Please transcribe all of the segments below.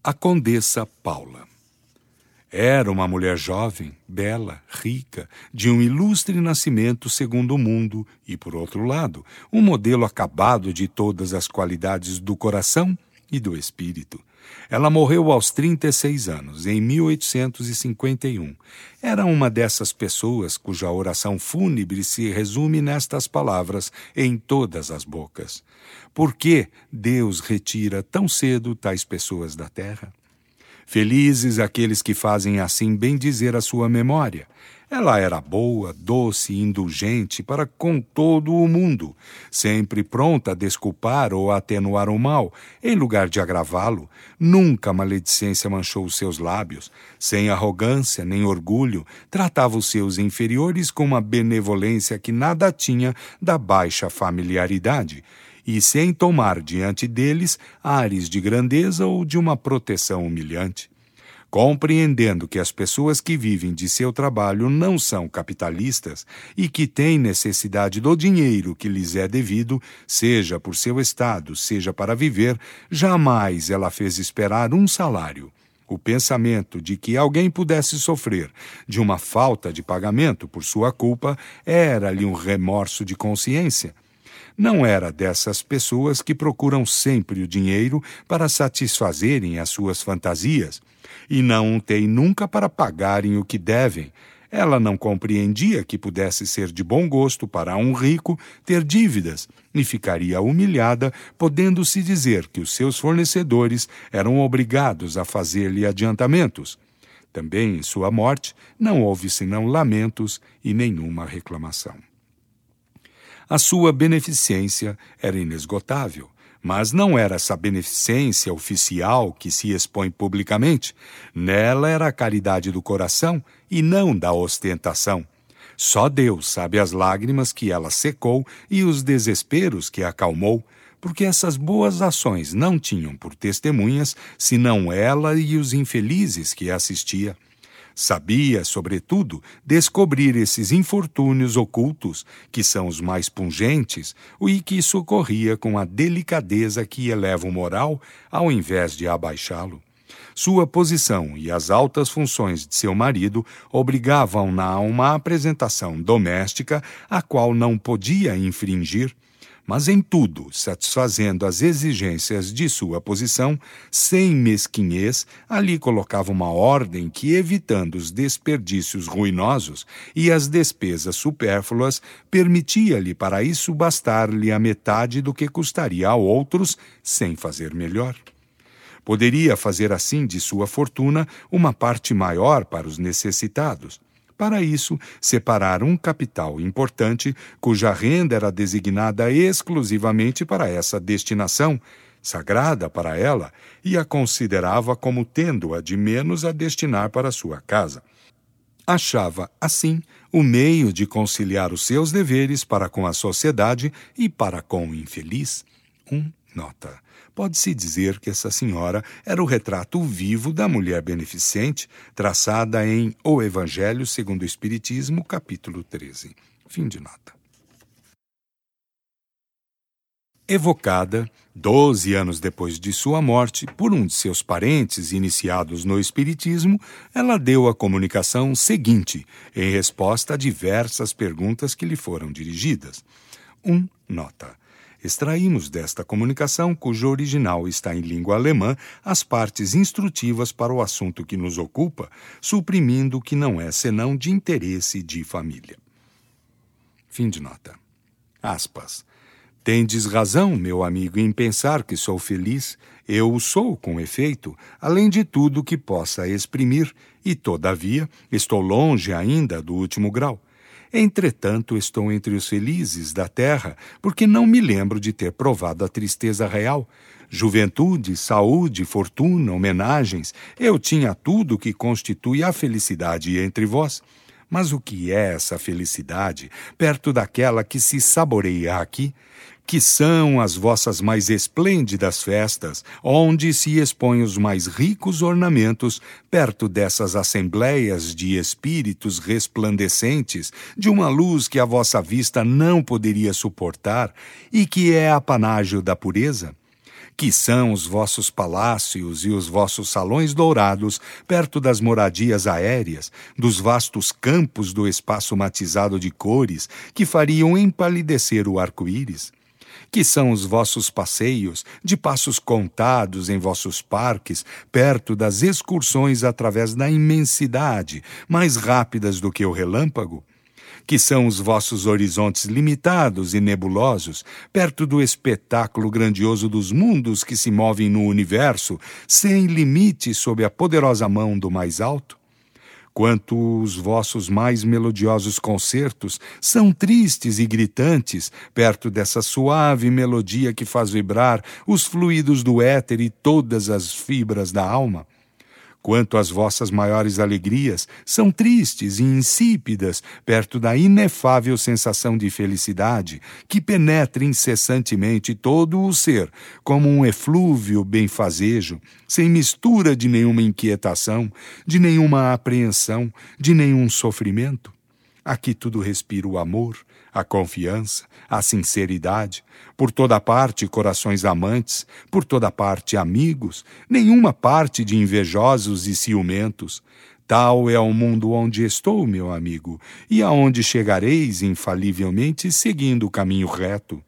A Condessa Paula. Era uma mulher jovem, bela, rica, de um ilustre nascimento segundo o mundo e, por outro lado, um modelo acabado de todas as qualidades do coração e do espírito. Ela morreu aos 36 anos, em 1851. Era uma dessas pessoas cuja oração fúnebre se resume nestas palavras em todas as bocas. Por que Deus retira tão cedo tais pessoas da terra? Felizes aqueles que fazem assim bendizer a sua memória. Ela era boa, doce e indulgente para com todo o mundo, sempre pronta a desculpar ou a atenuar o mal, em lugar de agravá-lo. Nunca a maledicência manchou os seus lábios. Sem arrogância nem orgulho, tratava os seus inferiores com uma benevolência que nada tinha da baixa familiaridade, e sem tomar diante deles ares de grandeza ou de uma proteção humilhante. Compreendendo que as pessoas que vivem de seu trabalho não são capitalistas e que têm necessidade do dinheiro que lhes é devido, seja por seu estado, seja para viver, jamais ela fez esperar um salário. O pensamento de que alguém pudesse sofrer de uma falta de pagamento por sua culpa era-lhe um remorso de consciência. Não era dessas pessoas que procuram sempre o dinheiro para satisfazerem as suas fantasias, e não tem nunca para pagarem o que devem. Ela não compreendia que pudesse ser de bom gosto para um rico ter dívidas, e ficaria humilhada, podendo-se dizer que os seus fornecedores eram obrigados a fazer-lhe adiantamentos. Também em sua morte não houve senão lamentos e nenhuma reclamação. A sua beneficência era inesgotável, mas não era essa beneficência oficial que se expõe publicamente. Nela era a caridade do coração e não da ostentação. Só Deus sabe as lágrimas que ela secou e os desesperos que acalmou, porque essas boas ações não tinham por testemunhas senão ela e os infelizes que assistia. Sabia, sobretudo, descobrir esses infortúnios ocultos, que são os mais pungentes, e que socorria com a delicadeza que eleva o moral, ao invés de abaixá-lo. Sua posição e as altas funções de seu marido obrigavam-na a uma apresentação doméstica a qual não podia infringir, mas em tudo satisfazendo as exigências de sua posição, sem mesquinhez, ali colocava uma ordem que, evitando os desperdícios ruinosos e as despesas supérfluas, permitia-lhe para isso bastar-lhe a metade do que custaria a outros, sem fazer melhor. Poderia fazer assim de sua fortuna uma parte maior para os necessitados. Para isso, separar um capital importante, cuja renda era designada exclusivamente para essa destinação, sagrada para ela, e a considerava como tendo-a de menos a destinar para sua casa. Achava, assim, o meio de conciliar os seus deveres para com a sociedade e para com o infeliz. Nota. Pode-se dizer que essa senhora era o retrato vivo da mulher beneficente, traçada em O Evangelho segundo o Espiritismo, capítulo 13. Fim de nota. Evocada, 12 anos depois de sua morte, por um de seus parentes iniciados no Espiritismo, ela deu a comunicação seguinte, em resposta a diversas perguntas que lhe foram dirigidas. Nota. Extraímos desta comunicação, cujo original está em língua alemã, as partes instrutivas para o assunto que nos ocupa, suprimindo o que não é senão de interesse de família. Fim de nota. Aspas. Tendes razão, meu amigo, em pensar que sou feliz. Eu o sou, com efeito, além de tudo que possa exprimir, e, todavia, estou longe ainda do último grau. Entretanto, estou entre os felizes da terra, porque não me lembro de ter provado a tristeza real. Juventude, saúde, fortuna, homenagens, eu tinha tudo o que constitui a felicidade entre vós. Mas o que é essa felicidade, perto daquela que se saboreia aqui? Que são as vossas mais esplêndidas festas, onde se expõem os mais ricos ornamentos, perto dessas assembleias de espíritos resplandecentes, de uma luz que a vossa vista não poderia suportar e que é apanágio da pureza? Que são os vossos palácios e os vossos salões dourados perto das moradias aéreas, dos vastos campos do espaço matizado de cores que fariam empalidecer o arco-íris? Que são os vossos passeios, de passos contados em vossos parques, perto das excursões através da imensidade, mais rápidas do que o relâmpago? Que são os vossos horizontes limitados e nebulosos, perto do espetáculo grandioso dos mundos que se movem no universo, sem limite sob a poderosa mão do mais alto? Quanto os vossos mais melodiosos concertos são tristes e gritantes perto dessa suave melodia que faz vibrar os fluidos do éter e todas as fibras da alma. Quanto as vossas maiores alegrias são tristes e insípidas perto da inefável sensação de felicidade que penetra incessantemente todo o ser, como um eflúvio benfazejo, sem mistura de nenhuma inquietação, de nenhuma apreensão, de nenhum sofrimento. Aqui tudo respira o amor, a confiança, a sinceridade, por toda parte corações amantes, por toda parte amigos, nenhuma parte de invejosos e ciumentos. Tal é o mundo onde estou, meu amigo, e aonde chegareis infalivelmente seguindo o caminho reto.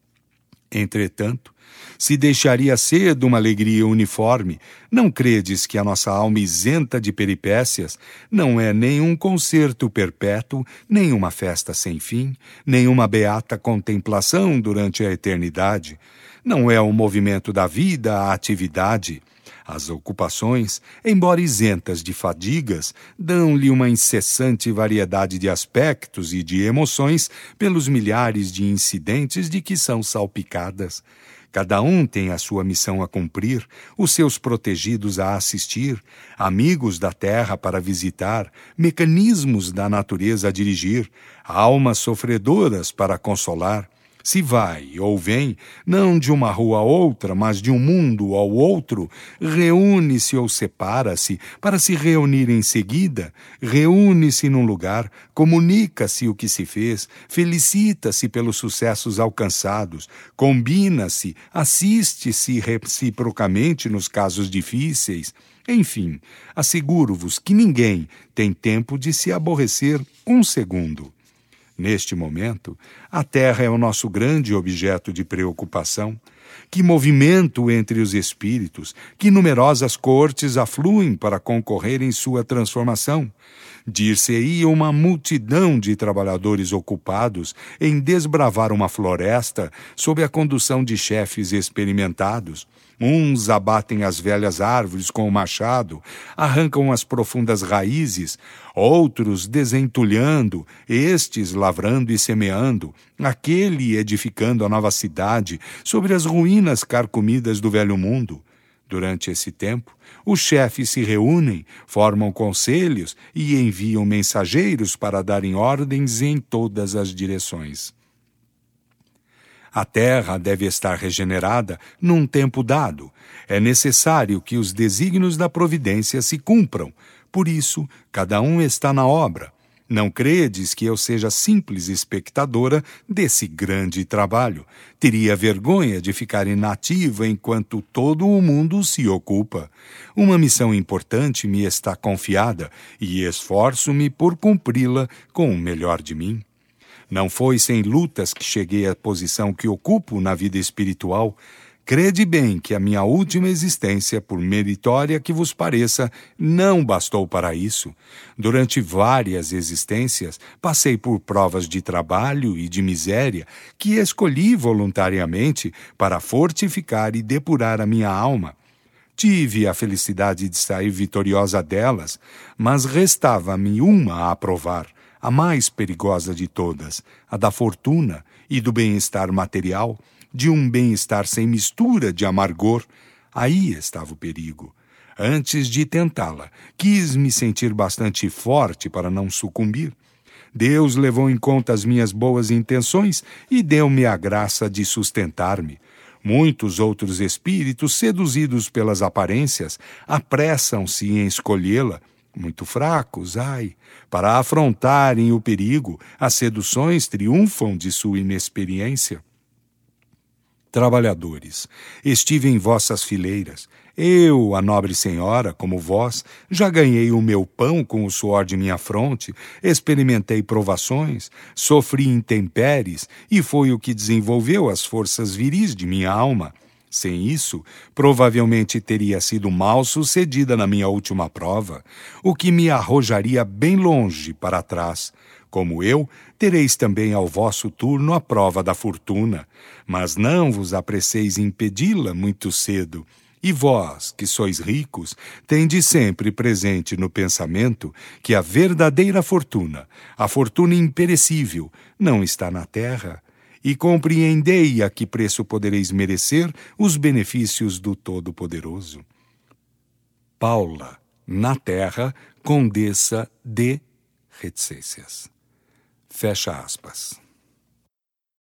Entretanto, se deixaria ser de uma alegria uniforme, não credes que a nossa alma isenta de peripécias não é nem um concerto perpétuo, nem uma festa sem fim, nem uma beata contemplação durante a eternidade? Não é o movimento da vida a atividade? As ocupações, embora isentas de fadigas, dão-lhe uma incessante variedade de aspectos e de emoções pelos milhares de incidentes de que são salpicadas. Cada um tem a sua missão a cumprir, os seus protegidos a assistir, amigos da terra para visitar, mecanismos da natureza a dirigir, almas sofredoras para consolar. Se vai ou vem, não de uma rua a outra, mas de um mundo ao outro, reúne-se ou separa-se para se reunir em seguida, reúne-se num lugar, comunica-se o que se fez, felicita-se pelos sucessos alcançados, combina-se, assiste-se reciprocamente nos casos difíceis. Enfim, asseguro-vos que ninguém tem tempo de se aborrecer um segundo. Neste momento, a Terra é o nosso grande objeto de preocupação. Que movimento entre os espíritos, que numerosas cortes afluem para concorrer em sua transformação. Dir-se-ia uma multidão de trabalhadores ocupados em desbravar uma floresta sob a condução de chefes experimentados. Uns abatem as velhas árvores com o machado, arrancam as profundas raízes, outros desentulhando, estes lavrando e semeando, aquele edificando a nova cidade sobre as ruínas carcomidas do velho mundo. Durante esse tempo, os chefes se reúnem, formam conselhos e enviam mensageiros para darem ordens em todas as direções. A terra deve estar regenerada num tempo dado. É necessário que os desígnios da providência se cumpram. Por isso, cada um está na obra. Não credes que eu seja simples espectadora desse grande trabalho. Teria vergonha de ficar inativa enquanto todo o mundo se ocupa. Uma missão importante me está confiada e esforço-me por cumpri-la com o melhor de mim. Não foi sem lutas que cheguei à posição que ocupo na vida espiritual. Crede bem que a minha última existência, por meritória que vos pareça, não bastou para isso. Durante várias existências, passei por provas de trabalho e de miséria que escolhi voluntariamente para fortificar e depurar a minha alma. Tive a felicidade de sair vitoriosa delas, mas restava-me uma a provar, a mais perigosa de todas, a da fortuna e do bem-estar material, de um bem-estar sem mistura de amargor. Aí estava o perigo. Antes de tentá-la, quis me sentir bastante forte para não sucumbir. Deus levou em conta as minhas boas intenções e deu-me a graça de sustentar-me. Muitos outros espíritos, seduzidos pelas aparências, apressam-se em escolhê-la. Muito fracos, para afrontarem o perigo, as seduções triunfam de sua inexperiência. Trabalhadores, estive em vossas fileiras. Eu, a nobre senhora, como vós, já ganhei o meu pão com o suor de minha fronte, experimentei provações, sofri intempéries, e foi o que desenvolveu as forças viris de minha alma. Sem isso, provavelmente teria sido mal sucedida na minha última prova, o que me arrojaria bem longe para trás. Como eu, tereis também ao vosso turno a prova da fortuna, mas não vos apresseis impedi-la muito cedo. E vós, que sois ricos, tendes sempre presente no pensamento que a verdadeira fortuna, a fortuna imperecível, não está na terra, e compreendei a que preço podereis merecer os benefícios do Todo-Poderoso. Paula, na terra, Condessa de Reticências. Fecha aspas.